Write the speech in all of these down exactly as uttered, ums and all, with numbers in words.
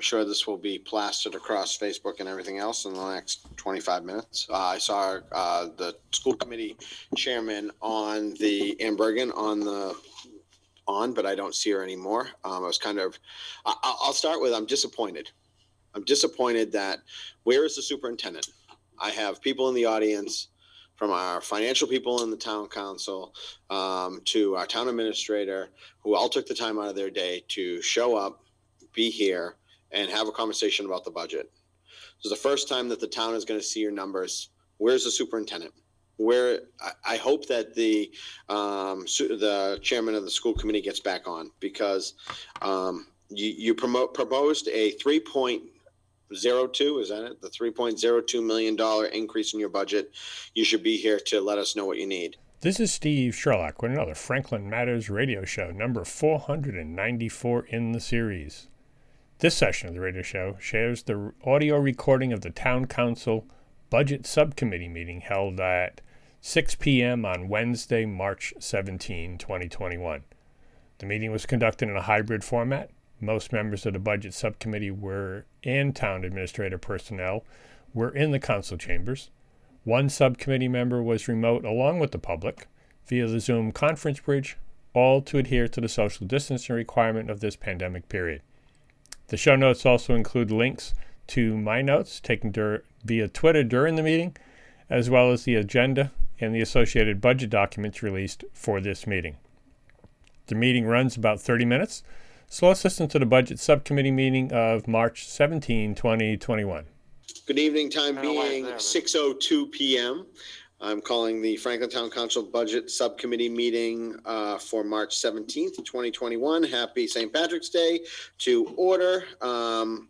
sure this will be plastered across Facebook and everything else in the next twenty-five minutes. Uh, I saw uh, the school committee chairman on the Ann Bergen on the on, but I don't see her anymore. Um, I was kind of, I, I'll start with, I'm disappointed. I'm disappointed that, where is the superintendent? I have people in the audience, from our financial people in the town council um, to our town administrator, who all took the time out of their day to show up, be here, and have a conversation about the budget. This is the first time that the town is going to see your numbers. Where's the superintendent? Where I, I hope that the um, su- the chairman of the school committee gets back on, because um, you, you promote proposed a three point zero two, is that it? The three point zero two million dollars increase in your budget. You should be here to let us know what you need. This is Steve Sherlock with another Franklin Matters radio show, number four hundred ninety-four in the series. This session of the radio show shares the audio recording of the Town Council Budget Subcommittee meeting held at six p.m. on Wednesday, March seventeenth, twenty twenty-one. The meeting was conducted in a hybrid format. Most members of the Budget Subcommittee were and Town Administrator personnel were in the council chambers. One subcommittee member was remote along with the public via the Zoom conference bridge, all to adhere to the social distancing requirement of this pandemic period. The show notes also include links to my notes taken dur- via Twitter during the meeting, as well as the agenda and the associated budget documents released for this meeting. The meeting runs about thirty minutes. So let's listen to the Budget Subcommittee meeting of March seventeenth, twenty twenty-one. Good evening, time being six oh two p.m. I'm calling the Franklin Town Council Budget Subcommittee meeting uh, for March seventeenth, twenty twenty-one. Happy Saint Patrick's Day to order. Um,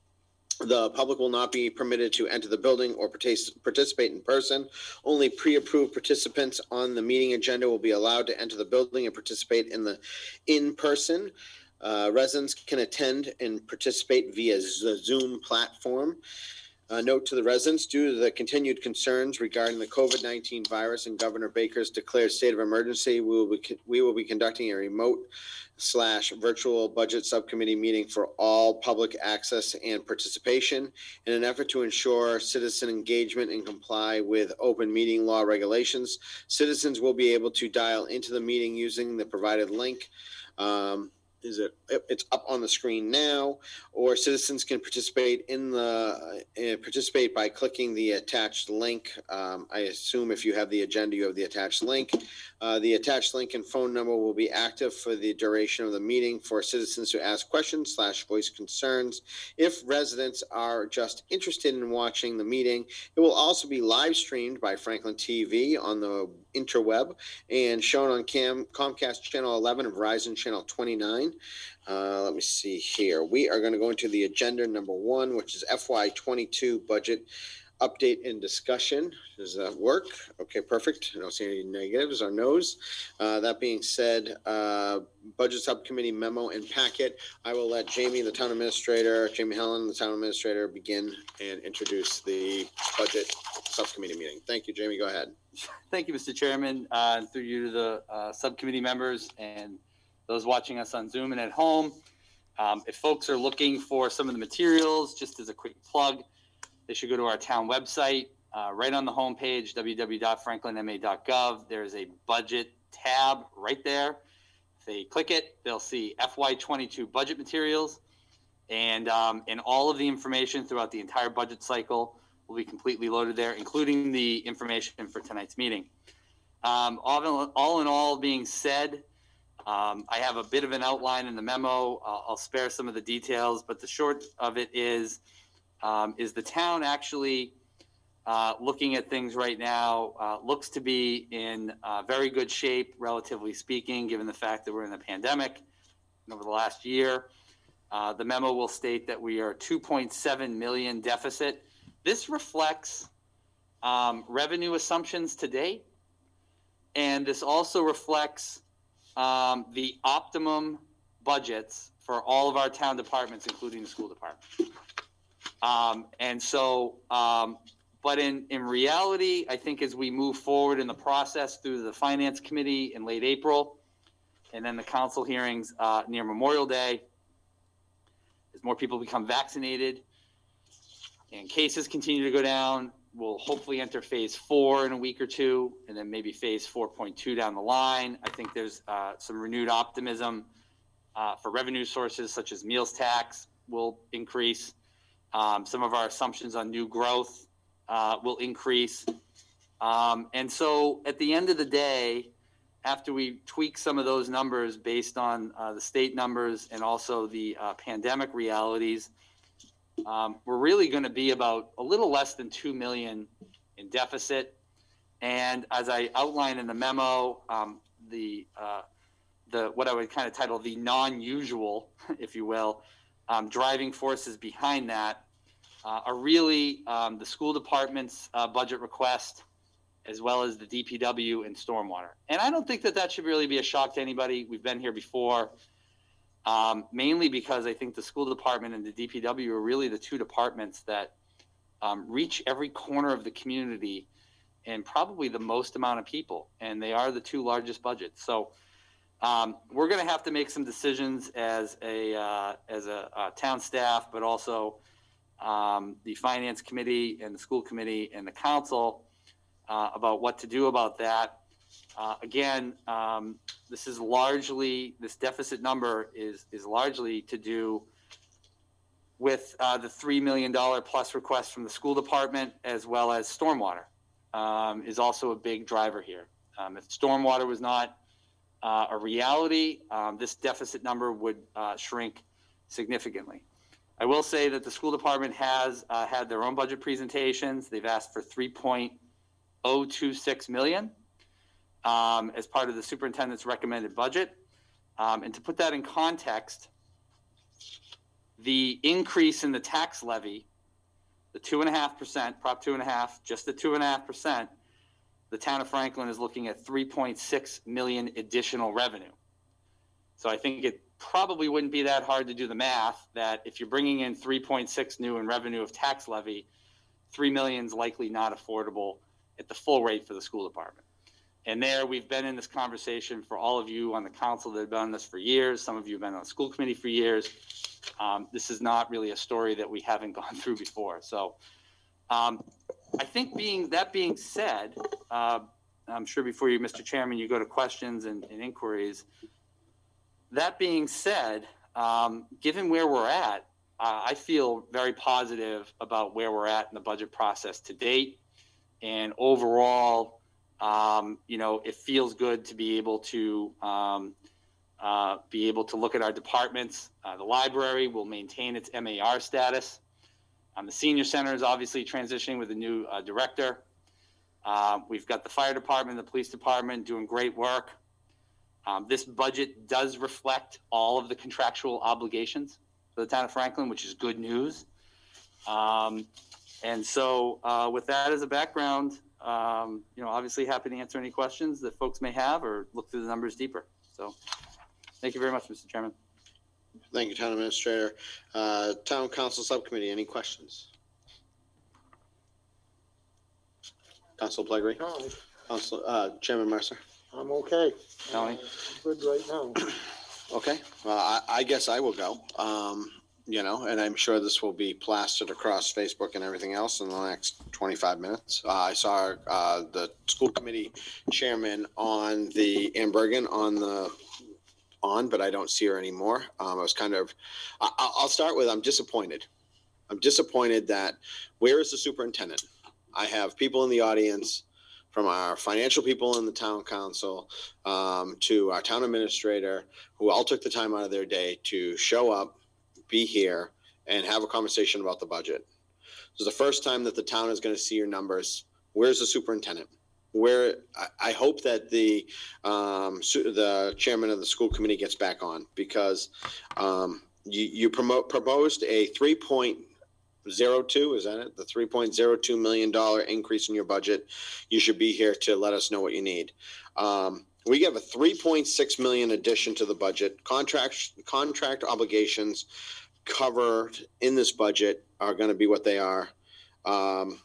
The public will not be permitted to enter the building or partic- participate in person. Only pre-approved participants on the meeting agenda will be allowed to enter the building and participate in the in-person. Uh, residents can attend and participate via the Zoom platform. Uh, note to the residents, due to the continued concerns regarding the COVID nineteen virus and Governor Baker's declared state of emergency, we will be, we will be conducting a remote slash virtual budget subcommittee meeting for all public access and participation. In an effort to ensure citizen engagement and comply with open meeting law regulations, citizens will be able to dial into the meeting using the provided link. Um, Is it? It's up on the screen now, or citizens can participate in the uh, participate by clicking the attached link. Um, I assume if you have the agenda, you have the attached link. Uh, the attached link and phone number will be active for the duration of the meeting for citizens to ask questions slash voice concerns. If residents are just interested in watching the meeting, it will also be live streamed by Franklin T V on the interweb and shown on Cam, Comcast Channel eleven and Verizon Channel twenty-nine. Uh, let me see here. We are going to go into the agenda number one, which is F Y twenty-two budget update and discussion. Does that work? Okay, perfect. I don't see any negatives or no's. Uh, that being said, uh, budget subcommittee memo and packet. I will let Jamie, the town administrator, Jamie Helen, the town administrator, begin and introduce the budget subcommittee meeting. Thank you, Jamie. Go ahead. Thank you, Mister Chairman, uh, and through you to the uh, subcommittee members and those watching us on Zoom and at home. Um, if folks are looking for some of the materials, just as a quick plug, they should go to our town website. Uh, right on the homepage, w w w dot franklin m a dot gov. There's a budget tab right there. If they click it, they'll see F Y twenty-two budget materials, and um, and all of the information throughout the entire budget cycle will be completely loaded there, including the information for tonight's meeting. Um, all, in, all in all being said, um, I have a bit of an outline in the memo. I'll, I'll spare some of the details, but the short of it is, um, is the town actually uh, looking at things right now, uh, looks to be in uh, very good shape, relatively speaking, given the fact that we're in a pandemic over the last year. Uh, the memo will state that we are two point seven million deficit. This reflects um, revenue assumptions to date, and this also reflects um, the optimum budgets for all of our town departments, including the school department. Um, and so, um, but in, in reality, I think as we move forward in the process through the Finance Committee in late April, and then the council hearings uh, near Memorial Day, as more people become vaccinated and cases continue to go down, we'll hopefully enter phase four in a week or two, and then maybe phase four point two down the line. I think there's uh, some renewed optimism uh, for revenue sources such as meals tax will increase. Um, some of our assumptions on new growth uh, will increase. Um, and so at the end of the day, after we tweak some of those numbers based on uh, the state numbers and also the uh, pandemic realities, um, we're really going to be about a little less than two million in deficit. And as I outlined in the memo, um, the uh, the what I would kind of title the non-usual, if you will, um, driving forces behind that uh, are really um, the school department's uh, budget request, as well as the D P W and stormwater. And I don't think that that should really be a shock to anybody. We've been here before, um, mainly because I think the school department and the D P W are really the two departments that um, reach every corner of the community and probably the most amount of people. And they are the two largest budgets. So um, we're going to have to make some decisions as a, uh, as a, a town staff, but also um, the finance committee and the school committee and the council Uh, about what to do about that. Uh, again, um, this is largely, this deficit number is is largely to do with uh, the three million dollars plus request from the school department, as well as stormwater um, is also a big driver here. Um, if stormwater was not uh, a reality, um, this deficit number would uh, shrink significantly. I will say that the school department has uh, had their own budget presentations. They've asked for three point oh two six million um, as part of the superintendent's recommended budget. Um, and to put that in context, the increase in the tax levy, the two and a half percent, Prop two and a half, just the two and a half percent, the town of Franklin is looking at three point six million additional revenue. So I think it probably wouldn't be that hard to do the math that if you're bringing in three point six new in revenue of tax levy, three million is likely not affordable at the full rate for the school department. And there, we've been in this conversation for all of you on the council that have been on this for years. Some of you have been on the school committee for years. Um, this is not really a story that we haven't gone through before. So um, I think being that being said, uh, I'm sure before you, Mister Chairman, you go to questions and, and inquiries. That being said, um, given where we're at, uh, I feel very positive about where we're at in the budget process to date. And overall, um, you know, it feels good to be able to um, uh, be able to look at our departments. Uh, the library will maintain its M A R status. Um, the senior center is obviously transitioning with a new uh, director. Uh, we've got the fire department, the police department doing great work. Um, this budget does reflect all of the contractual obligations for the town of Franklin, which is good news. Um, And so uh, with that as a background, um, you know, obviously happy to answer any questions that folks may have or look through the numbers deeper. So thank you very much, Mister Chairman. Thank you, Town Administrator. Uh, Town Council Subcommittee, any questions? Council Plegri? No, Council, uh, Chairman Mercer? I'm okay. Tony? I'm good right now. Okay, well, I, I guess I will go. Um, you know, and I'm sure this will be plastered across Facebook and everything else in the next twenty-five minutes. Uh, I saw uh, the school committee chairman on the Ann Bergen on the on, but I don't see her anymore. Um, I was kind of, I, I'll start with, I'm disappointed. I'm disappointed that where is the superintendent? I have people in the audience, from our financial people in the town council um, to our town administrator, who all took the time out of their day to show up, be here, and have a conversation about the budget. This is the first time that the town is going to see your numbers. Where's the superintendent? Where I, I hope that the um, su- the chairman of the school committee gets back on, because um, you, you promote proposed a three point oh two, is that it? The three point oh two million dollars increase in your budget. You should be here to let us know what you need. Um, we have a three point six million dollars addition to the budget. Contract contract obligations covered in this budget are going to be what they are. Um,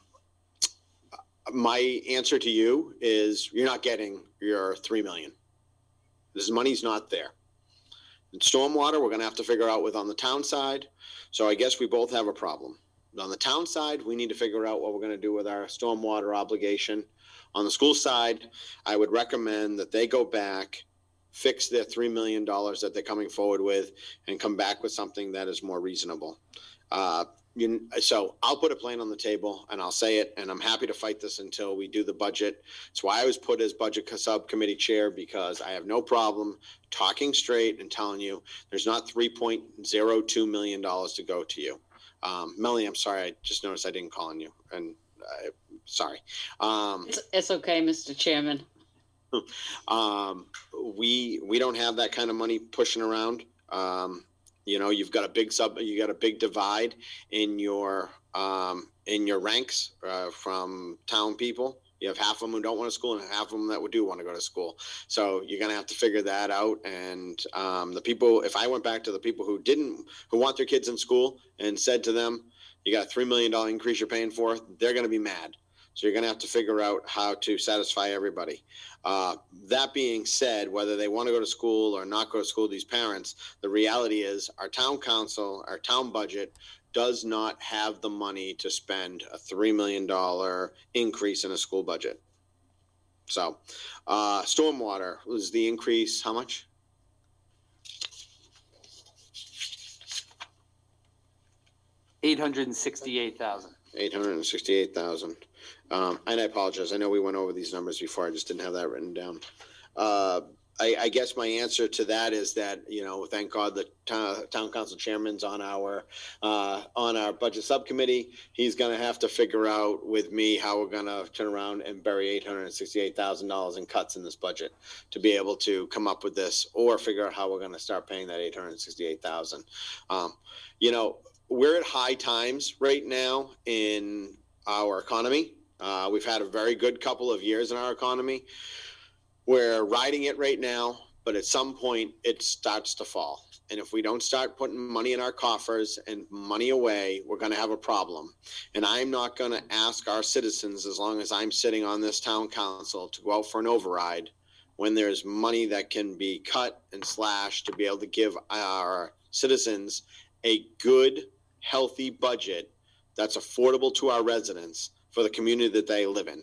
my answer to you is you're not getting your three million dollars. This money's not there. Stormwater, we're gonna have to figure out with on the town side. So I guess we both have a problem. On the town side, we need to figure out what we're gonna do with our stormwater obligation. On the school side, I would recommend that they go back, fix their three million dollars that they're coming forward with, and come back with something that is more reasonable. Uh, you, so I'll put a plan on the table and I'll say it, and I'm happy to fight this until we do the budget. That's why I was put as budget subcommittee chair, because I have no problem talking straight and telling you there's not three point zero two million dollars to go to you. Um, Melanie, I'm sorry, I just noticed I didn't call on you, and uh, sorry. Um, It's, it's okay, Mister Chairman. um, we we don't have that kind of money pushing around. Um, you know, you've got a big sub, you got a big divide in your um, in your ranks uh, from town people. You have half of them who don't want to school, and half of them that would do want to go to school. So you're going to have to figure that out. And um, the people, if I went back to the people who didn't, who want their kids in school, and said to them, "You got a three million dollar increase you're paying for," they're going to be mad. So you're going to have to figure out how to satisfy everybody. Uh, that being said, whether they want to go to school or not go to school, these parents, the reality is our town council, our town budget does not have the money to spend a three million dollars increase in a school budget. So uh, stormwater was the increase, how much? eight hundred sixty-eight thousand. eight hundred sixty-eight thousand. Um, and I apologize. I know we went over these numbers before. I just didn't have that written down. Uh, I, I guess my answer to that is that, you know, thank God the town, town council chairman's on our uh, on our budget subcommittee. He's going to have to figure out with me how we're going to turn around and bury eight hundred sixty-eight thousand dollars in cuts in this budget to be able to come up with this, or figure out how we're going to start paying that eight hundred sixty-eight thousand dollars. Um, you know, we're at high times right now in our economy. Uh, we've had a very good couple of years in our economy. We're riding it right now, but at some point it starts to fall. And if we don't start putting money in our coffers and money away, we're going to have a problem. And I'm not going to ask our citizens, as long as I'm sitting on this town council, to go out for an override when there's money that can be cut and slashed to be able to give our citizens a good, healthy budget that's affordable to our residents for the community that they live in.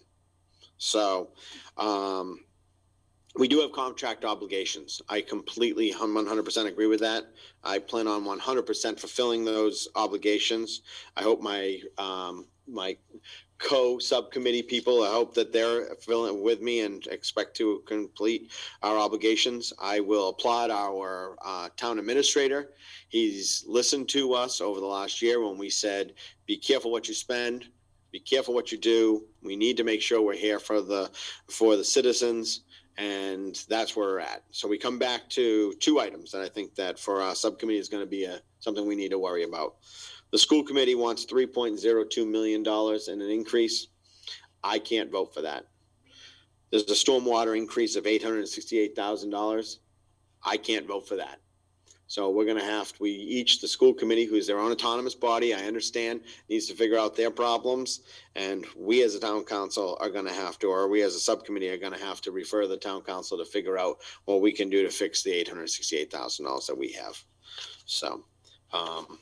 So um, we do have contract obligations. I completely one hundred percent agree with that. I plan on one hundred percent fulfilling those obligations. I hope my um, my co-subcommittee people, I hope that they're filling with me and expect to complete our obligations. I will applaud our uh, town administrator. He's listened to us over the last year when we said, be careful what you spend, be careful what you do. We need to make sure we're here for the for the citizens, and that's where we're at. So we come back to two items that I think that for our subcommittee is going to be a, something we need to worry about. The school committee wants three point zero two million dollars in an increase. I can't vote for that. There's a stormwater increase of eight hundred sixty-eight thousand dollars. I can't vote for that. So we're going to have, we each, the school committee, who's their own autonomous body, I understand, needs to figure out their problems. And we as a town council are going to have to, or we as a subcommittee are going to have to refer the town council to figure out what we can do to fix the eight hundred sixty-eight thousand dollars that we have. So, um,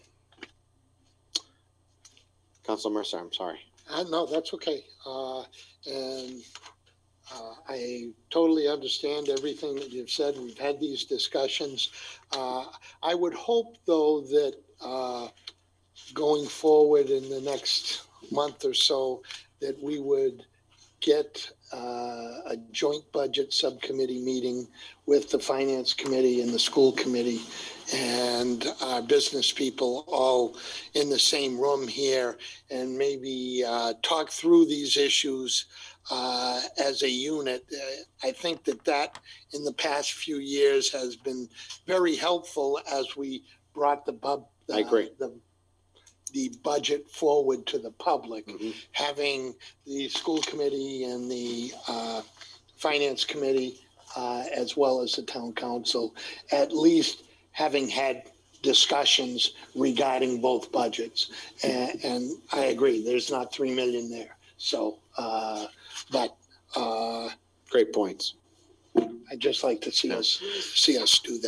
Councilor Mercer, I'm sorry. Uh, no, that's okay. Uh, and uh, I totally understand everything that you've said. We've had these discussions. Uh, I would hope, though, that uh, going forward in the next month or so, that we would get uh, a joint budget subcommittee meeting with the finance committee and the school committee and our business people all in the same room here, and maybe uh, talk through these issues uh, as a unit. Uh, I think that that in the past few years has been very helpful as we brought the bub. I agree. The, the budget forward to the public. Mm-hmm. Having the school committee and the uh, finance committee, uh, as well as the town council, at least having had discussions regarding both budgets. And, and I agree, there's not three million there. So, uh, but uh, Great points. I'd just like to see us see us do that.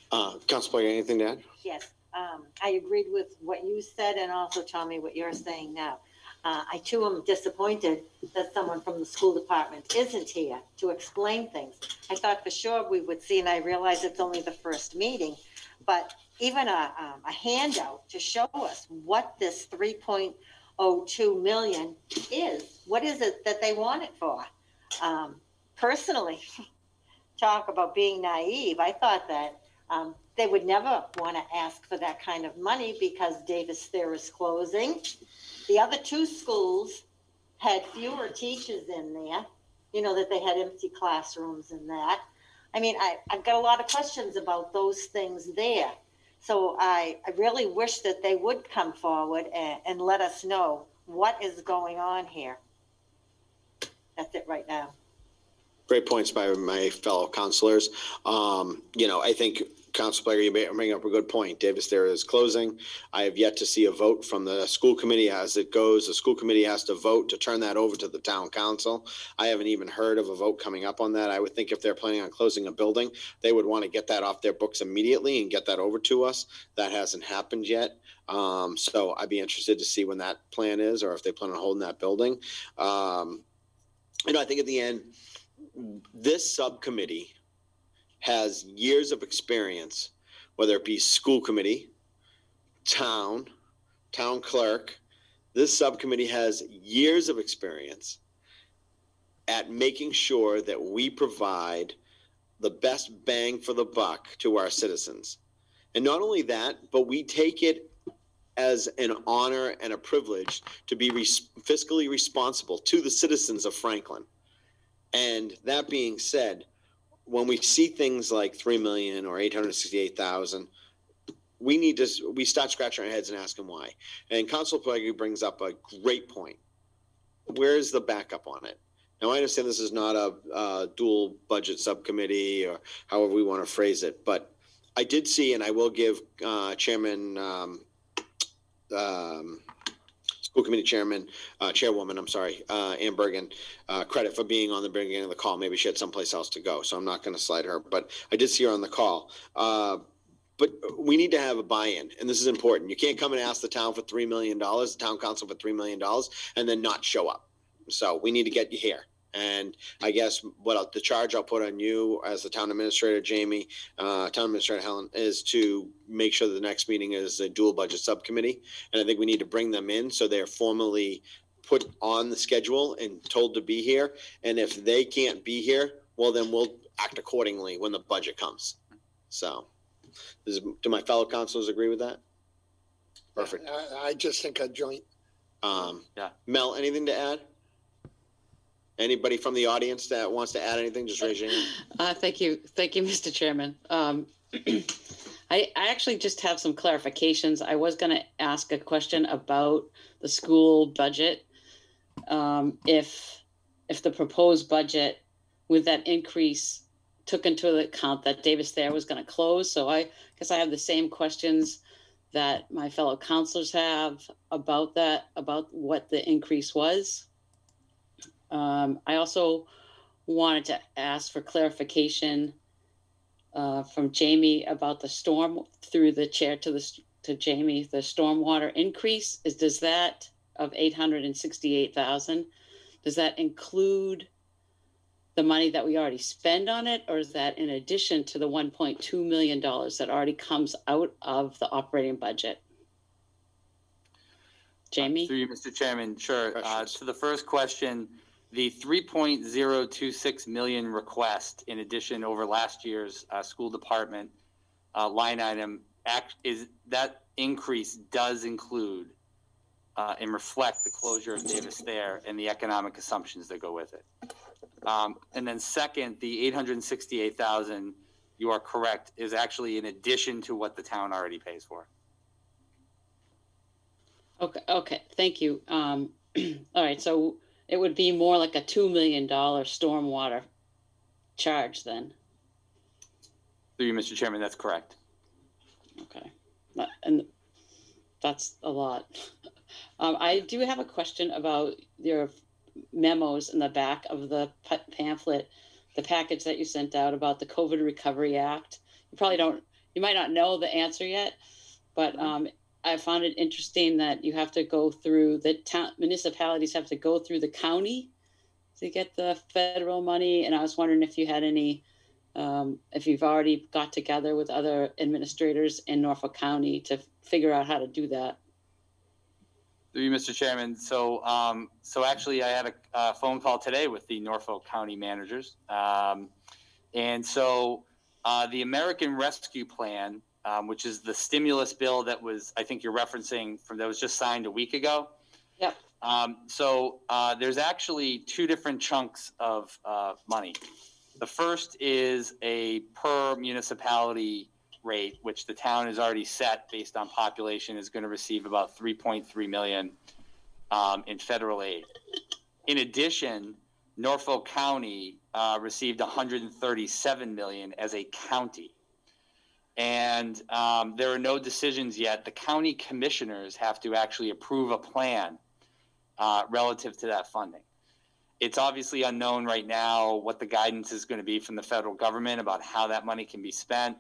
Uh, Council Player, anything to add? Yes, um, I agreed with what you said and also, Tommy, what you're saying now. Uh, I too am disappointed that someone from the school department isn't here to explain things. I thought for sure we would see, and I realize it's only the first meeting, but even a, um, a handout to show us what this three point oh two million is. What is it that they want it for? Um, personally, talk about being naive. I thought that um, they would never want to ask for that kind of money because Davis Thayer is closing. The other two schools had fewer teachers in there, you know, that they had empty classrooms and that. I mean, I, I've got a lot of questions about those things there. So I, I really wish that they would come forward and, and let us know what is going on here. That's it right now. Great points by my fellow councilors. Um, you know, I think Council Player, you bring up a good point. Davis Thayer is closing. I have yet to see a vote from the school committee as it goes. The school committee has to vote to turn that over to the town council. I haven't even heard of a vote coming up on that. I would think if they're planning on closing a building, they would want to get that off their books immediately and get that over to us. That hasn't happened yet. Um, so I'd be interested to see when that plan is, or if they plan on holding that building. Um, you know, I think at the end, this subcommittee has years of experience, whether it be school committee, town, town clerk. This subcommittee has years of experience at making sure that we provide the best bang for the buck to our citizens. And not only that, but we take it as an honor and a privilege to be res- fiscally responsible to the citizens of Franklin. And that being said, when we see things like three million or eight hundred sixty-eight thousand, we need to, we start scratching our heads and asking why. And Councilor Pellegrini brings up a great point. Where's the backup on it? Now, I understand this is not a, a dual budget subcommittee or however we want to phrase it, but I did see, and I will give uh, Chairman, um, um, School Committee Chairman, uh, Chairwoman, I'm sorry, uh, Ann Bergen, uh, credit for being on the beginning of the call. Maybe she had someplace else to go, so I'm not going to slide her, but I did see her on the call. Uh, but we need to have a buy-in, and this is important. You can't come and ask the town for three million dollars, the town council for three million dollars, and then not show up. So we need to get you here. And I guess what I'll, the charge I'll put on you as the town administrator, Jamie, uh, town administrator Helen, is to make sure that the next meeting is a dual budget subcommittee. And I think we need to bring them in so they're formally put on the schedule and told to be here. And if they can't be here, well, then we'll act accordingly when the budget comes. So does, do my fellow councilors agree with that? Perfect. I, I just think a joint. Um, Yeah. Mel, anything to add? Anybody from the audience that wants to add anything, just raise your hand. Uh, thank you. Thank you, Mister Chairman. Um, I, I actually just have some clarifications. I was going to ask a question about the school budget. Um, if, if the proposed budget with that increase took into account that Davis Thayer was going to close. So I guess I have the same questions that my fellow counselors have about that, about what the increase was. Um, I also wanted to ask for clarification uh, from Jamie about the storm, through the chair to the to Jamie, the stormwater increase. Is does that of eight hundred sixty-eight thousand? Does that include the money that we already spend on it, or is that in addition to the one point two million dollars that already comes out of the operating budget? Jamie? Uh, through you, Mister Chairman, sure. Uh, Questions? to the first question, the three point zero two six million request, in addition over last year's uh, school department uh, line item, act is that increase does include uh, and reflect the closure of Davis Thayer and the economic assumptions that go with it. Um, and then second, the eight hundred sixty-eight thousand, you are correct, is actually in addition to what the town already pays for. Okay, okay, thank you. Um, all right, so it would be more like a two million dollars stormwater charge then. Through you, Mister Chairman, that's correct. Okay, That- and that's a lot. Um, I do have a question about your memos in the back of the pa- pamphlet, the package that you sent out about the COVID Recovery Act. You probably don't, you you might not know the answer yet, but um, I found it interesting that you have to go through the town municipalities have to go through the county to get the federal money. And I was wondering if you had any, um, if you've already got together with other administrators in Norfolk County to figure out how to do that. Through you, Mister Chairman. So, um, so actually, I had a, a phone call today with the Norfolk County managers, um, and so uh, the American Rescue Plan, um, which is the stimulus bill that was, I think you're referencing from that was just signed a week ago. Yep. Um, so uh, there's actually two different chunks of uh, money. The first is a per municipality rate, which the town has already set based on population, is going to receive about three point three million um, in federal aid. In addition, Norfolk County uh, received one hundred thirty-seven million as a county. And um, there are no decisions yet. The county commissioners have to actually approve a plan uh, relative to that funding. It's obviously unknown right now what the guidance is going to be from the federal government about how that money can be spent.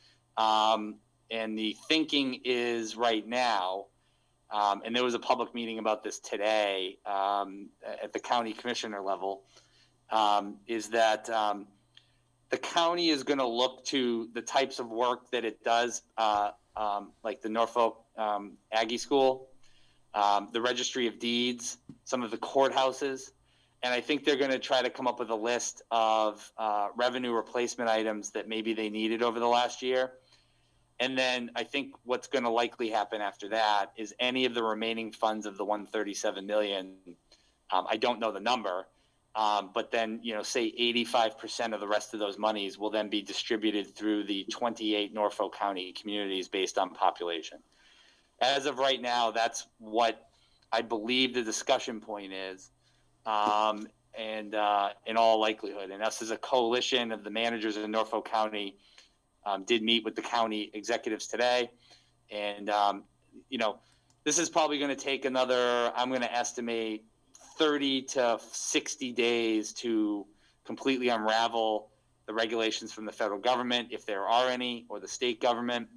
Um, and the thinking is right now, um, and there was a public meeting about this today um, at the county commissioner level, um, is that um, the county is going to look to the types of work that it does, uh, um, like the Norfolk um, Aggie School, um, the Registry of Deeds, some of the courthouses. And I think they're going to try to come up with a list of uh, revenue replacement items that maybe they needed over the last year. And then I think what's going to likely happen after that is any of the remaining funds of the one hundred thirty-seven million. Um, I don't know the number, um, but then, you know, say eighty-five percent of the rest of those monies will then be distributed through the twenty-eight Norfolk County communities based on population. As of right now, that's what I believe the discussion point is. Um, and uh, in all likelihood, and us as a coalition of the managers in Norfolk County um, did meet with the county executives today. And, um, you know, this is probably going to take another, I'm going to estimate thirty to sixty days to completely unravel the regulations from the federal government, if there are any, or the state government.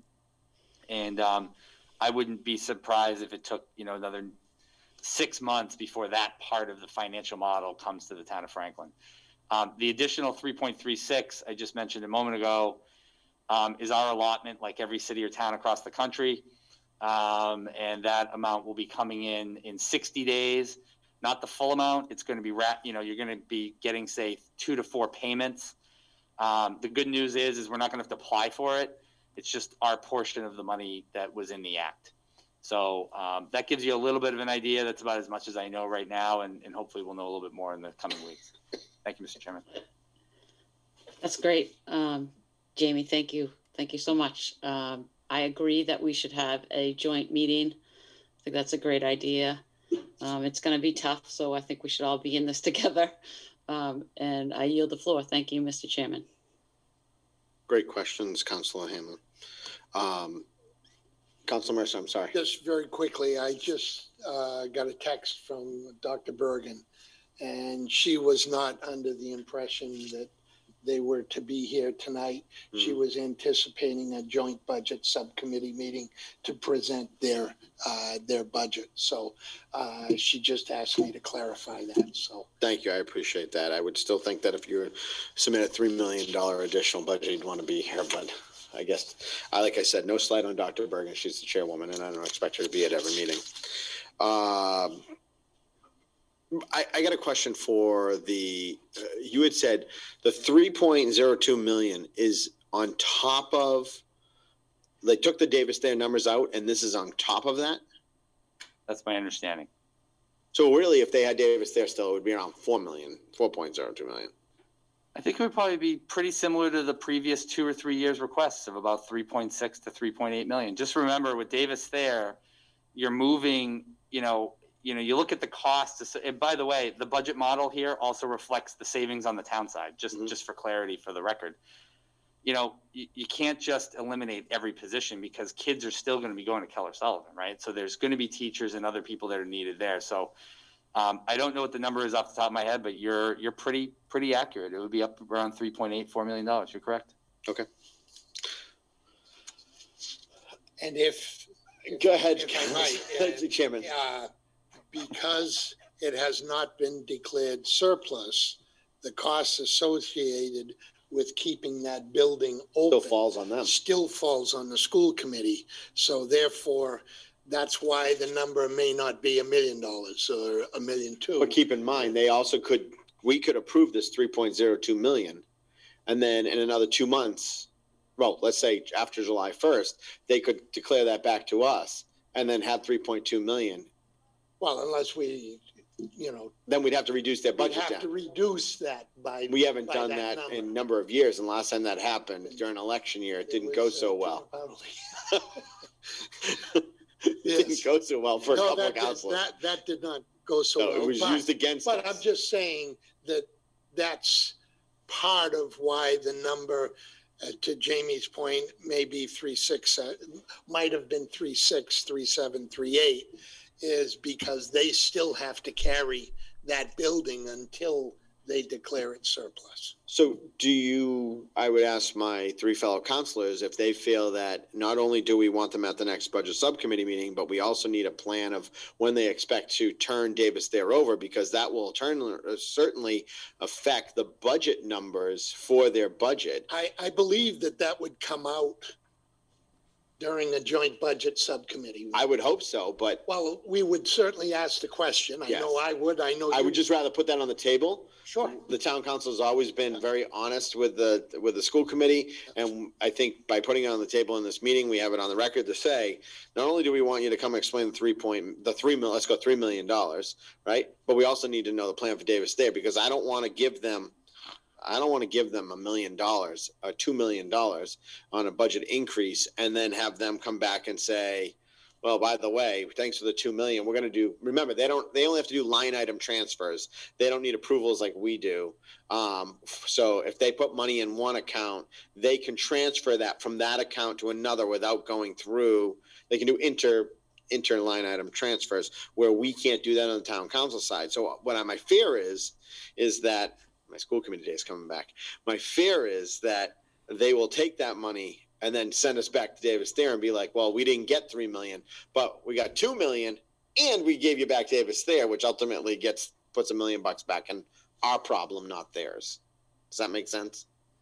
And um, I wouldn't be surprised if it took, you know, another six months before that part of the financial model comes to the town of Franklin. Um, the additional three point three six I just mentioned a moment ago um, is our allotment, like every city or town across the country. Um, and that amount will be coming in in sixty days, not the full amount. It's going to be, ra- you know, you're going to be getting, say, two to four payments. Um, the good news is, is we're not going to have to apply for it. It's just our portion of the money that was in the act. So um, that gives you a little bit of an idea. That's about as much as I know right now, and, and hopefully we'll know a little bit more in the coming weeks. Thank you, Mister Chairman. That's great. Um, Jamie, thank you. Thank you so much. Um, I agree that we should have a joint meeting. I think that's a great idea. Um, it's going to be tough, so I think we should all be in this together. Um, and I yield the floor. Thank you, Mister Chairman. Great questions, Councilor Hanlon. Um, Councilor Mercer, I'm sorry. Just very quickly, I just uh, got a text from Doctor Bergen, and she was not under the impression that they were to be here tonight. Mm. She was anticipating a joint budget subcommittee meeting to present their uh, their budget. So uh, she just asked me to clarify that. So thank you. I appreciate that. I would still think that if you submit a three million dollars additional budget, you'd want to be here, but I guess, I, like I said, no slight on Doctor Bergen. She's the chairwoman, and I don't expect her to be at every meeting. Um, I, I got a question for the, uh, you had said the three point zero two million is on top of, they took the Davis Thayer numbers out, and this is on top of that? That's my understanding. So really, if they had Davis Thayer still, it would be around four million, four point zero two million. I think it would probably be pretty similar to the previous two or three years' requests of about three point six to three point eight million. Just remember, with Davis Thayer, you're moving, you know, you know, you look at the costs. And by the way, the budget model here also reflects the savings on the town side, just, mm-hmm. just for clarity for the record. You know, you, you can't just eliminate every position because kids are still going to be going to Keller Sullivan, right? So there's going to be teachers and other people that are needed there. So Um, I don't know what the number is off the top of my head, but you're you're pretty pretty accurate. It would be up around three point eight four million dollars. You're correct. Okay. And if. Go ahead, if I might, uh, Chairman. Uh, because it has not been declared surplus, the costs associated with keeping that building open. Still falls on them. Still falls on the school committee. So therefore, that's why the number may not be a million dollars or a million two. But keep in mind, they also could, we could approve this three point zero two million. And then in another two months, well, let's say after July first, they could declare that back to us and then have three point two million. Well, unless we, you know. Then we'd have to reduce their We'd budget have down. to reduce that by. We haven't by done that number. in a number of years, and last time that happened during election year, it didn't go was, so uh, well. John Powley. It didn't Yes. go so well for a No, couple of that did- councilors. That, that did not go so No, well. it was but- used against But I'm us. just saying that that's part of why the number, uh, to Jamie's point, maybe three, six, uh, might have been three, six, three, seven, three, eight, is because they still have to carry that building until they declare it surplus. So do you, I would ask my three fellow councilors if they feel that not only do we want them at the next budget subcommittee meeting, but we also need a plan of when they expect to turn Davis Thayer over, because that will turn, uh, certainly affect the budget numbers for their budget. I, I believe that that would come out during a joint budget subcommittee. I would hope so, but Well, we would certainly ask the question. I know Yes. I would, I know. I you- would just rather put that on the table. Sure. The town council has always been very honest with the, with the school committee. And I think by putting it on the table in this meeting, we have it on the record to say, not only do we want you to come explain the three point, the three mil, let's go three million dollars, right? But we also need to know the plan for Davis Thayer, because I don't want to give them, I don't want to give them a million dollars, or two million dollars on a budget increase and then have them come back and say, well, by the way, thanks for the two million. We're going to do, remember, they don't, they only have to do line item transfers. They don't need approvals like we do. Um, so if they put money in one account, they can transfer that from that account to another without going through, they can do inter, inter line item transfers where we can't do that on the town council side. So what I, my fear is, is that my school committee day is coming back. My fear is that they will take that money and then send us back to Davis Thayer and be like, well, we didn't get three million, but we got two million and we gave you back Davis Thayer, which ultimately gets, puts a million bucks back in our problem, not theirs. Does that make sense?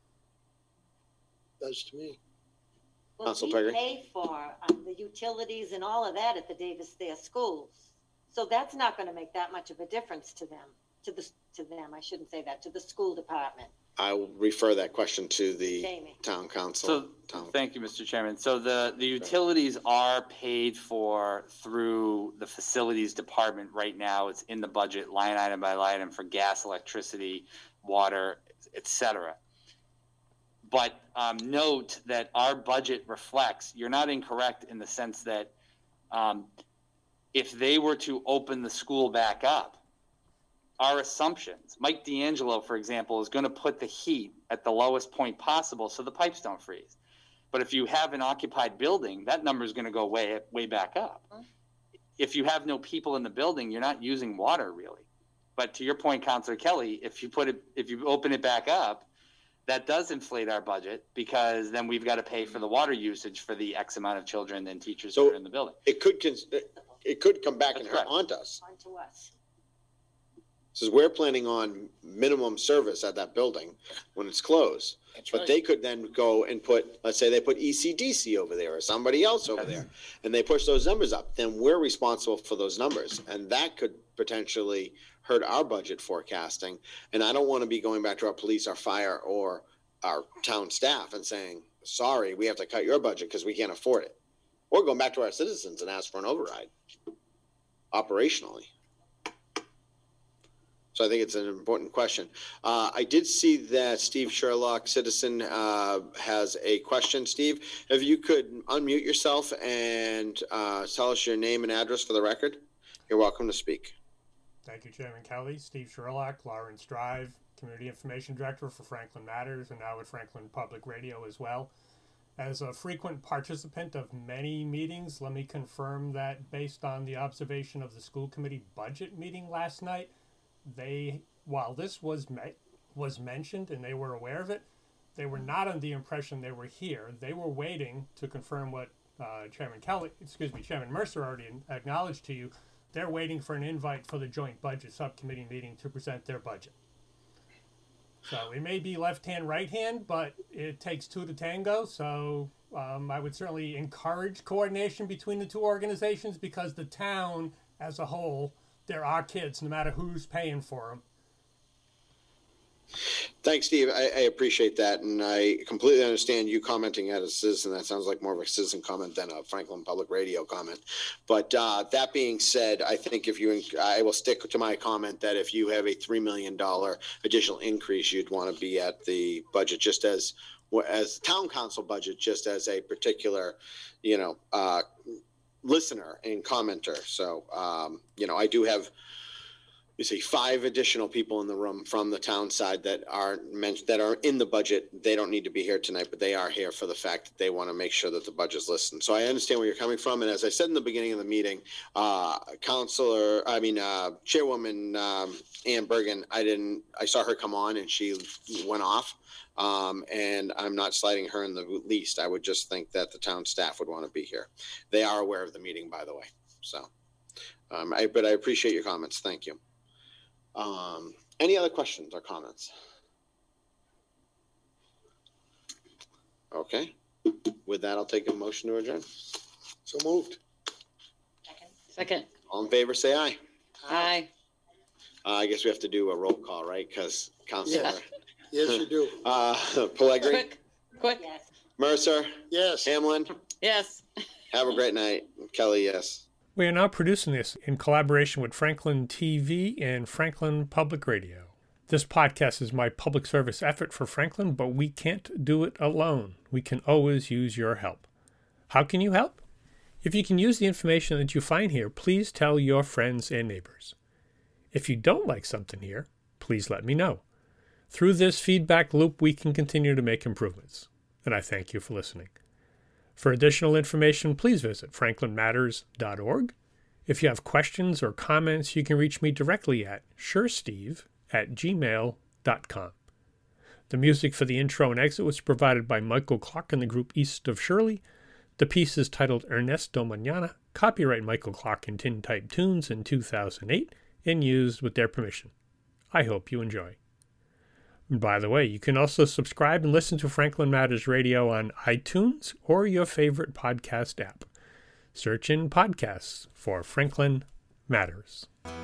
Does to me. Well, Council we Peggy? pay for um, the utilities and all of that at the Davis Thayer schools. So that's not going to make that much of a difference to them, to the, to them, I shouldn't say that, to the school department. I will refer that question to the Jamie. town council. So, Town- thank you, Mister Chairman. So the, the utilities are paid for through the facilities department right now. It's in the budget, line item by line item for gas, electricity, water, et cetera. But um, note that our budget reflects, you're not incorrect in the sense that um, if they were to open the school back up, our assumptions, Mike D'Angelo, for example, is going to put the heat at the lowest point possible so the pipes don't freeze. But if you have an occupied building, that number is going to go way, way back up. If you have no people in the building, you're not using water really. But to your point, Councilor Kelly, if you put it, if you open it back up, that does inflate our budget because then we've got to pay for the water usage for the X amount of children and teachers So- that are in the building. It could, cons- it could come back and That's correct. haunt us. On to us. Says we're planning on minimum service at that building when it's closed. That's But right. they could then go and put, let's say they put E C D C over there or somebody else over there, and they push those numbers up, then we're responsible for those numbers. And that could potentially hurt our budget forecasting. And I don't want to be going back to our police, our fire, or our town staff and saying, sorry, we have to cut your budget because we can't afford it. Or going back to our citizens and ask for an override operationally. So I think it's an important question. Uh, I did see that Steve Sherlock, citizen, uh, has a question. Steve, if you could unmute yourself and uh, tell us your name and address for the record, you're welcome to speak. Thank you, Chairman Kelly. Steve Sherlock, Lawrence Drive, Community Information Director for Franklin Matters, and now at Franklin Public Radio as well. As a frequent participant of many meetings, let me confirm that based on the observation of the school committee budget meeting last night, they, while this was me- was mentioned and they were aware of it, they were not under the impression they were here. They were waiting to confirm what uh, Chairman Kelly, excuse me, Chairman Mercer already acknowledged to you, they're waiting for an invite for the joint budget subcommittee meeting to present their budget. So it may be left hand, right hand, but it takes two to tango. So um, I would certainly encourage coordination between the two organizations, because the town as a whole, there are kids, no matter who's paying for them. Thanks, Steve. I, I appreciate that, and I completely understand you commenting as a citizen. That sounds like more of a citizen comment than a Franklin Public Radio comment. But uh, that being said, I think if you, I will stick to my comment that if you have a three million dollars additional increase, you'd want to be at the budget just as, as town council budget, just as a particular, you know, uh, listener and commenter. So, um, you know, I do have, you see five additional people in the room from the town side that are mentioned, that are in the budget. They don't need to be here tonight, but they are here for the fact that they want to make sure that the budget's listened. So I understand where you're coming from. And as I said in the beginning of the meeting, uh, Councilor, I mean, uh, Chairwoman um, Ann Bergen, I didn't, I saw her come on and she went off. Um, and I'm not slighting her in the least. I would just think that the town staff would want to be here. They are aware of the meeting, by the way. So, um, I, but I appreciate your comments. Thank you. Um, any other questions or comments? Okay. With that, I'll take a motion to adjourn. So moved. Second. All in favor, say aye. Aye. Uh, I guess we have to do a roll call, right? Because Councilor, Yes. Yes, you do. uh, Pellegrini, Quick, quick. Yes. Mercer, Yes. Hamlin, Yes. have a great night. Kelly, yes. We are now producing this in collaboration with Franklin T V and Franklin Public Radio. This podcast is my public service effort for Franklin, but we can't do it alone. We can always use your help. How can you help? If you can use the information that you find here, please tell your friends and neighbors. If you don't like something here, please let me know. Through this feedback loop, we can continue to make improvements. And I thank you for listening. For additional information, please visit franklin matters dot org. If you have questions or comments, you can reach me directly at suresteve at gmail dot com. The music for the intro and exit was provided by Michael Clark and the group East of Shirley. The piece is titled Ernesto Mañana, copyright Michael Clark and Tintype Tunes in two thousand eight, and used with their permission. I hope you enjoy. And by the way, you can also subscribe and listen to Franklin Matters Radio on iTunes or your favorite podcast app. Search in podcasts for Franklin Matters.